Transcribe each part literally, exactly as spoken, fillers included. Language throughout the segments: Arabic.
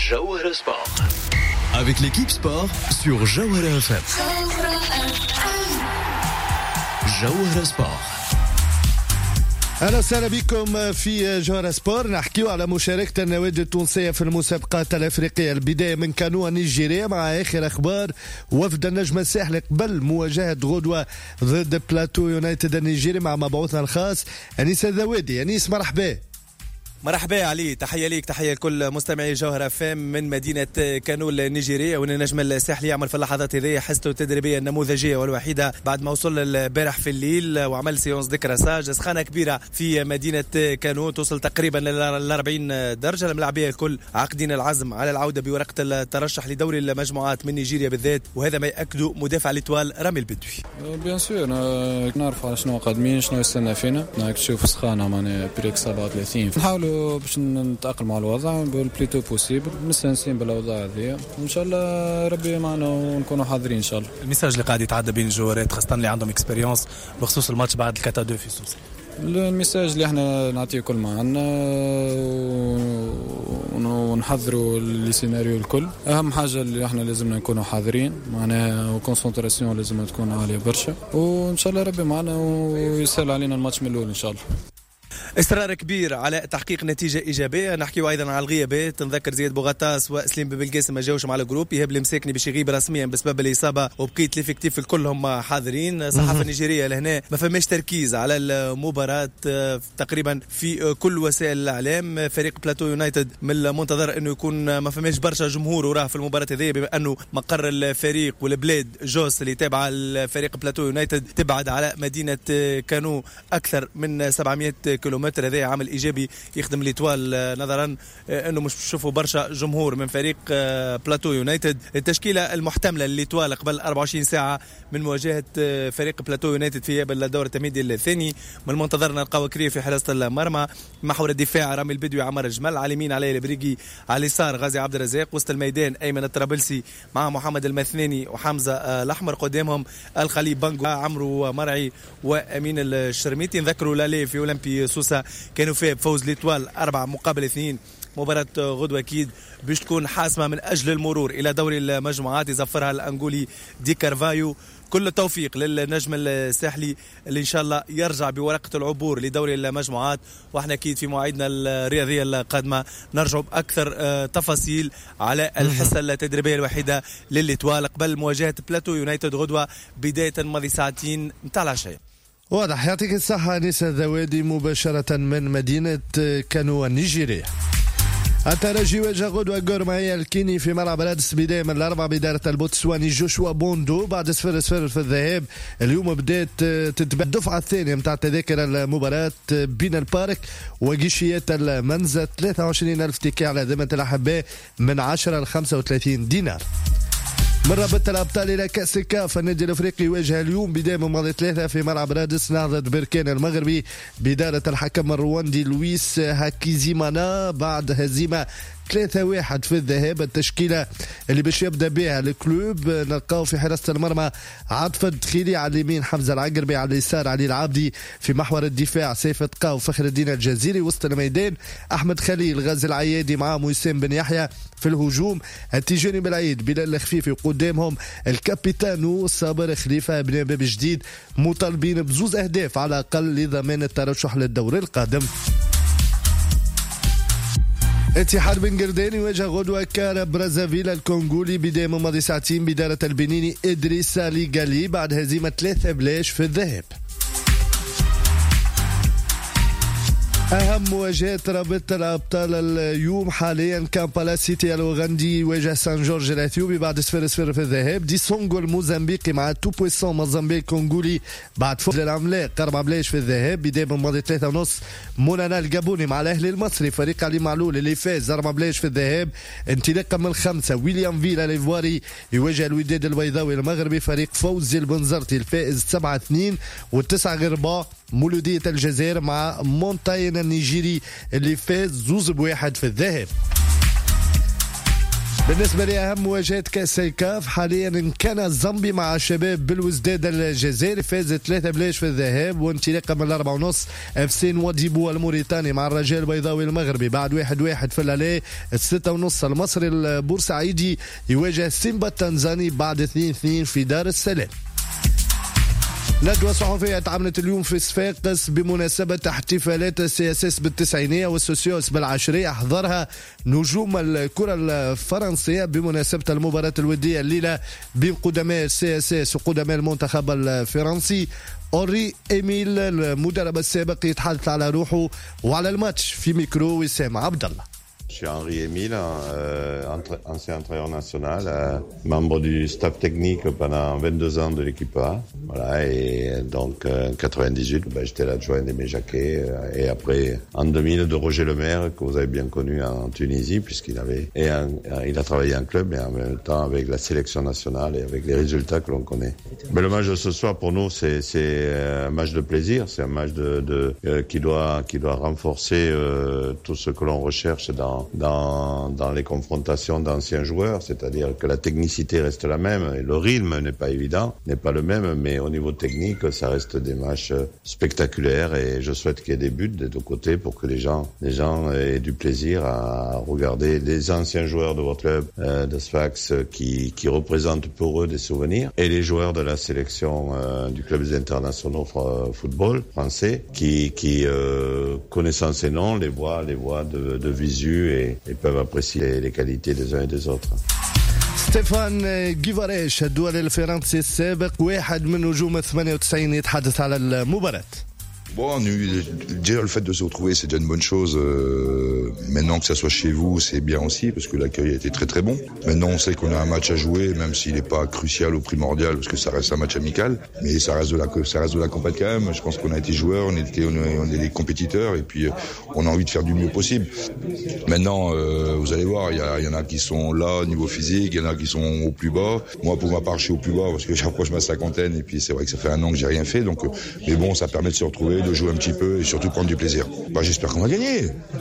Jawhara Sport. Avec l'équipe sport sur Jawhara F M. Jawhara Sport. أهلا وسهلا بكم في جوهرة سبور. نحكيو على مشاركة النوادي التونسية في المسابقات الأفريقية. البداية من كانو نيجيريا مع آخر أخبار وفد النجم الساحلي قبل مواجهة غدوة ضد بلاتو يونايتد النيجيري مع مبعوثنا الخاص أنيس الذوادي. أنيس مرحبا. مرحبا علي، تحية ليك، تحية لكل مستمعي جوهرة فام من مدينة كانول النيجيرية. وان النجم الساحلي يعمل في اللحظات هذه حصته التدريبية النموذجية والوحيدة بعد ما وصل البارح في الليل وعمل سيونس ديكراساج سخانة كبيرة في مدينة كانول توصل تقريبا لل أربعين درجة. الملاعبية الكل عاقدين العزم على العودة بورقة الترشح لدوري المجموعات من نيجيريا بالذات، وهذا ما يأكده مدافع الإتوال رامي البدوي. بيان سور نعرف على شنو قادمين، شنو يستنى فينا، ناك تشوف سخانة معناها بريك سبعة وثلاثين، نحاولوا باش نتأقلم على الوضع بالبليتو بوسيبل، مستانسين بالاوضاع هذه ان شاء الله، ربي معنا ونكونوا حاضرين ان شاء الله. الميساج اللي قاعد يتعدى بين الجوارات خاصه اللي عندهم اكسبيريونس بخصوص الماتش بعد الكاتا دو في سوسه، الميساج اللي احنا نعطيه كل ما عندنا ونحضروا السيناريو الكل. اهم حاجه اللي احنا لازمنا نكونوا حاضرين معناها، وكونسنتراسيون لازم تكون عاليه برشا، وان شاء الله ربي معنا ويسهل علينا الماتش من الاول ان شاء الله. اصرار كبير على تحقيق نتيجه ايجابيه. نحكيو ايضا على الغيابات، نذكر زياد بوغطاس وسليم ببلقاسم ما جاوش مع الجروب، يهب المساكني باش يغيب رسميا بسبب الاصابه، وبقيت ليفيكتيف الكل هم حاضرين. الصحافه النيجيريه لهنا ما فماش تركيز على المباراه تقريبا في كل وسائل الاعلام. فريق بلاتو يونايتد من المنتظر انه يكون ما فماش برشا جمهور وراه في المباراه هذه، بما انه مقر الفريق والبلاد جوس اللي تابعه الفريق بلاتو يونايتد تبعد على مدينه كانو اكثر من سبعمائة كيلومتر. هذا عامل ايجابي يخدم الإتوال نظرا انه مش بشوفوا برشا جمهور من فريق بلاتو يونايتد. التشكيله المحتمله للإتوال قبل أربعة وعشرين ساعه من مواجهه فريق بلاتو يونايتد في الدور التمهيدي الثاني. من المنتظر نلقاو كريه في حراسه المرمى، محور الدفاع رامي البدوي عمر الجمل، على اليمين علي البريقي، على اليسار غازي عبد الرزاق، وسط الميدان ايمن الطرابلسي مع محمد المثناني وحمزه الاحمر، قدامهم الخليل بانجو، عمرو مرعي وامين الشرميتي. نذكروا لالي في اولمبي سوسه كانوا فيه بفوز الإتوال أربعة مقابل اثنين. مباراة غدوة أكيد باش تكون حاسمة من أجل المرور إلى دوري المجموعات يزفرها الأنغولي دي كارفايو. كل التوفيق للنجم الساحلي اللي إن شاء الله يرجع بورقة العبور لدوري المجموعات. وإحنا أكيد في مواعيدنا الرياضية القادمة نرجع بأكثر تفاصيل على الحصة التدريبية الوحيدة للإتوال قبل مواجهة بلاتو يونايتد غدوة بداية ماضي ساعتين متاع العشاء. واضح، يعطيك الصحة أنيس الذوادي مباشرة من مدينة كانو النيجيرية. الترجي واجه غدوة غورمايا الكيني في ملعب رادس بداية من الأربعة بإدارة البوتسواني جوشوا بوندو بعد صفر صفر في الذهاب. اليوم بدأت تتبع الدفعة الثانية متاع تذاكر المباراة بين البارك وجيشيات المنزة، ثلاثة وعشرين ألف تيكي على ذمة الأحباء من عشرة ل خمسة وثلاثين دينار. من رابطة الأبطال إلى كأس الكاف، النادي الأفريقي يواجه اليوم بداية من ماضي ثلاثة في ملعب رادس نهضة بركان المغربي بإدارة الحكم الرواندي لويس هاكيزيمانا بعد هزيمة ثلاثة واحد في الذهاب. التشكيلة اللي باش يبدأ بها الكلوب نلقاو في حراسة المرمى عاطف الدخيلي، على اليمين حمزة العقربي، على اليسار علي العابدي، في محور الدفاع سيف تقاو فخر الدين الجزيري، وسط الميدان أحمد خليل غازي العيادي مع وسام بن يحيى، في الهجوم التيجاني بالعيد بلال الخفيفي، وقدامهم الكابيتانو صابر خليفة بن باب جديد، مطالبين بزوز أهداف على الأقل لضمان الترشح للدور القادم. اتحاد بن قردان يواجه غدوة كار برازافيل الكونغولي بداية من ماضي ساعتين بإدارة البنيني إدريس ليغالي بعد هزيمة ثلاثة بلاش في الذهاب. أهم مواجهات رابطة الأبطال اليوم حاليا كامبالا سيتي الأوغندي يواجه سان جورج الأثيوبي بعد صفر صفر في الذهاب. دي سونغو الموزمبيقي مع تو بويسون موزمبيق كونغولي بعد فوز العملاق أربعة بلاش في الذهاب بداية من ماضي ثلاثة ونص. مونانا الجابوني مع الأهلي المصري فريق علي معلول اللي فاز أربعة بلاش في الذهاب. انطلاقا من الخمسة ويليام فيلا الإيفواري يواجه الوداد البيضاوي المغربي فريق فوزي البنزرتي الفائز سبعة اثنين. والتسعة غرباء مولودية الجزائر مع مونتاين النيجيري اللي فاز زوز بواحد في الذهاب. بالنسبة لأهم مواجهات كأس الكاف حاليا إن كان الزامبي مع الشباب بالوزداد الجزائري فاز ثلاثة بلاش في الذهاب، وانطلاقا من الأربعة ونص اف سي نواديبو الموريتاني مع الرجاء البيضاوي المغربي بعد واحد واحد في الألي. الستة ونص المصري البورسعيدي يواجه سيمبا التنزاني بعد اثنين اثنين في دار السلام. ندوة صحفية تعملت اليوم في صفاقس بمناسبة احتفالات السي اس اس بالتسعينية والسوسيوس بالعشرية. أحضرها نجوم الكرة الفرنسية بمناسبة المباراة الودية الليلة بين قدماء السي اس اس وقدماء المنتخب الفرنسي. أوري إيميل المدرب السابق يتحدث على روحه وعلى الماتش في ميكرو وسام عبد الله. Je suis Henri Émile, euh, ancien entraîneur national, euh, membre du staff technique pendant vingt-deux ans de l'équipe A. Voilà, et donc en euh, quatre-vingt-dix-huit, ben, j'étais l'adjoint d'Aimé Jacquet, euh, et après en deux mille de Roger Lemaire, que vous avez bien connu en Tunisie, puisqu'il avait et en, il a travaillé en club, mais en même temps avec la sélection nationale et avec les résultats que l'on connaît. Mais le match de ce soir pour nous, c'est, c'est un match de plaisir, c'est un match de, de euh, qui doit qui doit renforcer euh, tout ce que l'on recherche dans Dans, dans les confrontations d'anciens joueurs, c'est-à-dire que la technicité reste la même et le rythme n'est pas évident, n'est pas le même, mais au niveau technique, ça reste des matchs spectaculaires et je souhaite qu'il y ait des buts des deux côtés pour que les gens, les gens aient du plaisir à regarder les anciens joueurs de votre club, euh, de Sfax, qui, qui représentent pour eux des souvenirs, et les joueurs de la sélection euh, du club des internationaux f- football français, qui, qui euh, connaissant ces noms, les voient, les voient de, de visu et, et peuvent apprécier les qualités des uns et des autres. ستيفان جيفاريش الدولي الفرنسي السابق واحد من نجوم ثمانية وتسعين يتحدث على المباراة. Bon, déjà le fait de se retrouver, c'est déjà une bonne chose. Euh, maintenant que ça soit chez vous, c'est bien aussi parce que l'accueil a été très très bon. Maintenant, on sait qu'on a un match à jouer, même s'il n'est pas crucial ou primordial, parce que ça reste un match amical. Mais ça reste de la, ça reste de la compète quand même. Je pense qu'on a été joueurs, on était, on est, on est des compétiteurs, et puis on a envie de faire du mieux possible. Maintenant, euh, vous allez voir, il y, y en a qui sont là au niveau physique, il y en a qui sont au plus bas. Moi, pour ma part, je suis au plus bas parce que j'approche ma cinquantaine, et puis c'est vrai que ça fait un an que j'ai rien fait. Donc, mais bon, ça permet de se retrouver, de jouer un petit peu et surtout prendre du plaisir. Bah, j'espère qu'on va gagner.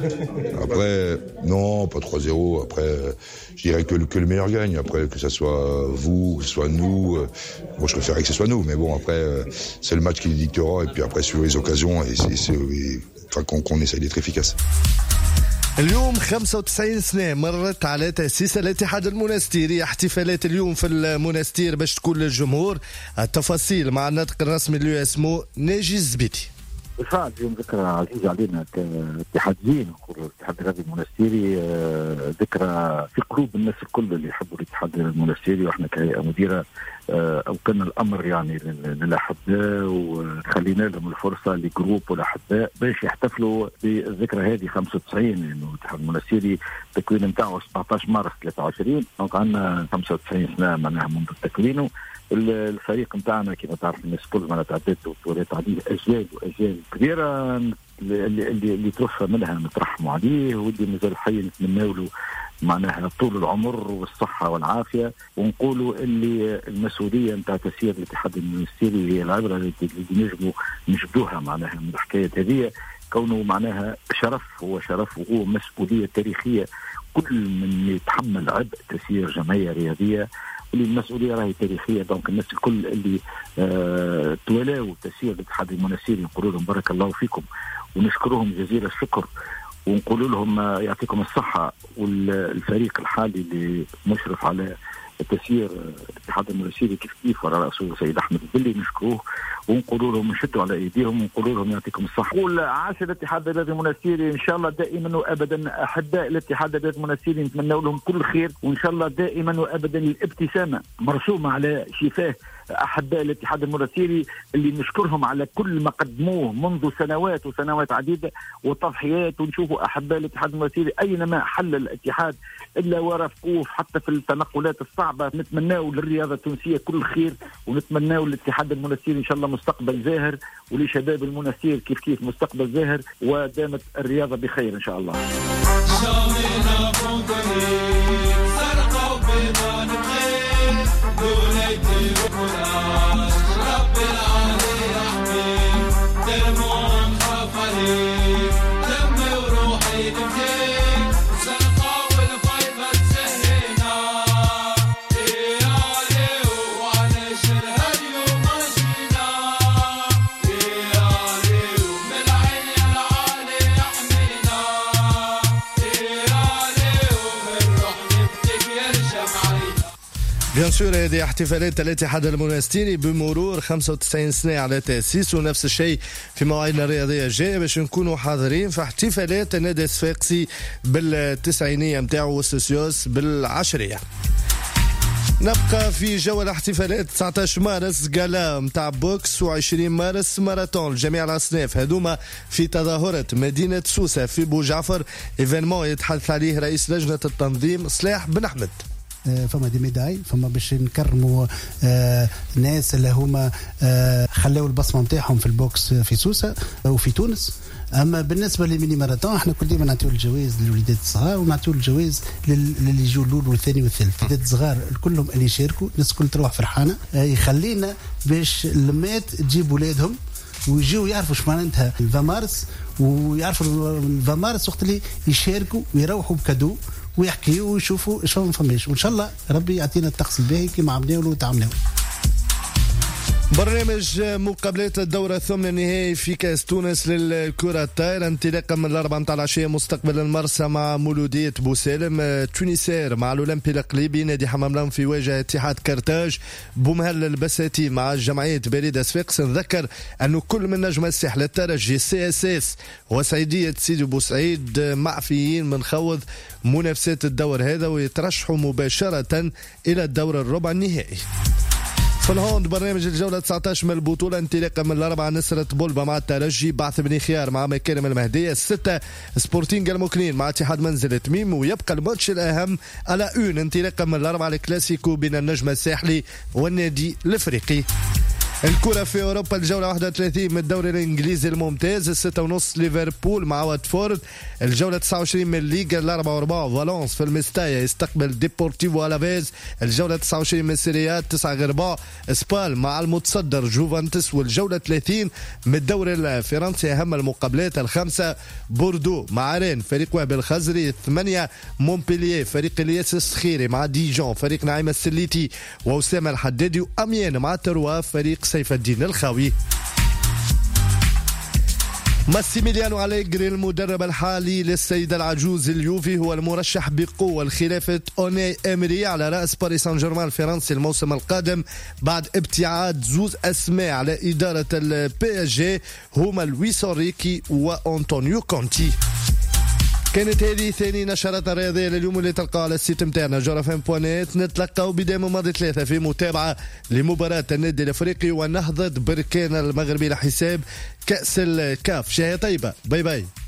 Après, non, pas trois zéro. Après, je dirais que, que le meilleur gagne. Après, que ça soit vous, que ce soit nous. Bon, je préférerais que ce soit nous, mais bon, après, c'est le match qui dictera, et puis après, suivre les occasions, et c'est, c'est et, enfin, qu'on, qu'on essaye d'être efficace. اليوم خمسة وتسعين سنة مرت على تأسيس الاتحاد المونستيري. احتفالات اليوم في المونستير باش تكون للجمهور. التفاصيل مع الناطق الرسمي اللي اسمه ناجي الزبيدي. بالفعل اليوم ذكرى عزيزة علينا كاتحاديين، نقول الاتحاد الرياضي المونستيري، ذكرى في قلوب الناس الكل اللي يحبوا الاتحاد المونستيري، واحنا كهيئة مديرة أوكلنا الأمر يعني للأحباء، وخلينا لهم الفرصة لجروب والأحباء باش يحتفلوا بالذكرى هذه خمسة وتسعين، لأنه الاتحاد المونستيري التكوين نتاعو سبعة عشر مارس ثلاثة وعشرين، دونك عندنا خمسة وتسعين سنة معناها منذ تكوينه. الفريق نتاعنا كما تعرف الناس كل ما تعدت وتولات عليه أجيال وأجيال كبيرة، اللي اللي, اللي توفى منها نترحموا عليه، واللي مازال حي نتمناو له معناها طول العمر والصحة والعافية، ونقولوا اللي المسؤولية نتاع تسيير الاتحاد المونستيري هي العبرة اللي نجموا نجبدوها معناها من الحكاية هذه، كونه معناها شرف، هو شرف وهو مسؤولية تاريخية. كل من يتحمل عبء تسيير جمعية رياضية اللي المسؤولية راهي تاريخية، دونك الناس الكل اللي آه تولاوا تسيير الاتحاد المونستيري نقول لهم بارك الله فيكم، ونشكرهم جزيل الشكر، ونقول لهم يعطيكم الصحة. والفريق الحالي اللي مشرف على تسيير الاتحاد المونستيري كيف كيف على رأسه سيد أحمد البلي نشكروه، ونقولوا لهم نشدوا على أيديهم، ونقولوا لهم يعطيكم الصحة. نقول عاش الاتحاد الرياضي المونستيري، إن شاء الله دائما وأبدا أحباء الاتحاد الرياضي المونستيري نتمنى لهم كل خير، وإن شاء الله دائما وأبدا الابتسامة مرسومة على شفاه أحباء الاتحاد المونستيري اللي نشكرهم على كل ما قدموه منذ سنوات وسنوات عديدة وتضحيات. ونشوفوا أحباء الاتحاد المونستيري أينما حل الاتحاد إلا ورافقوه حتى في التنقلات الصعبة. نتمناه للرياضة التونسية كل خير، ونتمناه للاتحاد المونستيري إن شاء الله مستقبل زاهر، ولشباب المونستير كيف كيف مستقبل زاهر، ودامت الرياضة بخير إن شاء الله. رب العالي يحمي ترمون خفلي دمي وروحي لفيك سنقاول فايفة سهينا بيان سور هذه احتفالات الاتحاد المونستيري بمرور خمسة وتسعين سنة على تأسيس، ونفس الشيء في مواعيدنا الرياضية الجاية باش نكونوا حاضرين في احتفالات النادي الصفاقسي بالتسعينية متاعو والسوسيوس بالعشرية. نبقى في جو الاحتفالات. تسعة عشر مارس غالا متاع بوكس، وعشرين مارس ماراثون لجميع الأصناف، هذوما في تظاهرة مدينة سوسة في بوجعفر، ايفينمون يتحدث عليه رئيس لجنة التنظيم صلاح بن أحمد. فما دي ميداي، فما باش نكرموا آه ناس اللي هما آه خلاوا البصمه نتاعهم في البوكس في سوسه وفي تونس. اما بالنسبه للميني ماراثون احنا كل ديما نعطيو الجوائز للوليدات الصغار، ونعطيو الجوائز للي يجوا الاول والثاني والثالث. الوليدات الصغار كلهم اللي يشاركوا، الناس الكل تروح فرحانه. آه يخلينا باش اللمات تجيب ولادهم ويجيو يعرفوا ايش معناتها الفامارس، ويعرفوا الفامارس وقت اللي يشاركوا ويروحوا بكادو ويحكيوا ويشوفوا ايش ما فماش. وان شاء الله ربي يعطينا الطقس الباهي كما عملناه وتعاملناه. برنامج مقابلات الدورة الثامنة النهائي في كأس تونس للكرة الطائرة، انطلاقا من الأربعة متاع العشية مستقبل المرسى مع مولودية بوسالم. تونسير مع الأولمبي القليبي، نادي حمام في واجهة اتحاد كرتاج، بومهل البساتي مع جمعية بريدة صفاقس. نذكر أنه كل من نجم الساحل، الترجي، سي اس اس وسعيدية سيدي بوسعيد معفيين من خوض منافسات الدور هذا، ويترشحوا مباشرة إلى الدور الربع النهائي. في الهوند برنامج الجولة تسعة عشر من البطولة، انطلاقا من الأربعة نصرة بولبا مع الترجي، بعث بن خيار مع مكارم المهدية، الستة سبورتينغ المكنين مع اتحاد منزل تميم. ويبقى الماتش الأهم على اون انطلاقا من الأربعة الكلاسيكو بين النجم الساحلي والنادي الافريقي. الكرة في أوروبا، الجولة واحد وثلاثين من الدوري الإنجليزي الممتاز، الستة ونص ليفربول مع واتفورد. الجولة تسعة وعشرين من الليغا، الأربعة وأربعة فالنس في المستايا يستقبل ديبورتيفو ألافيز. الجولة تسعة وعشرين من سيريات، تسعة غير ربع سبال مع المتصدر جوفانتس. والجولة ثلاثين من الدوري الفرنسي، أهم المقابلات الخمسة، بوردو مع رين فريق وهب الخزري، ثمانية مونبلييه فريق الياس السخيري مع ديجون فريق نعيم السليتي وأسامة الحدادي، وأميان مع تروا فريق سيف الدين الخاوي. ماسيميليانو أليغري المدرب الحالي للسيدة العجوز اليوفي هو المرشح بقوة لخلافة أوناي إمري على رأس باريس سان جيرمان الفرنسي الموسم القادم، بعد ابتعاد زوز أسماء على إدارة البي اس جي هما لويس أوريكي وأنطونيو كونتي. كانت هذه ثاني نشرات الرياضية لليوم اللي تلقاها على السيت متاعنا جورا فان بوانيت. نتلقاو بداية ماضي ثلاثة في متابعة لمباراة النادي الافريقي ونهضة بركان المغربي لحساب كأس الكاف. شهية طيبة، باي باي.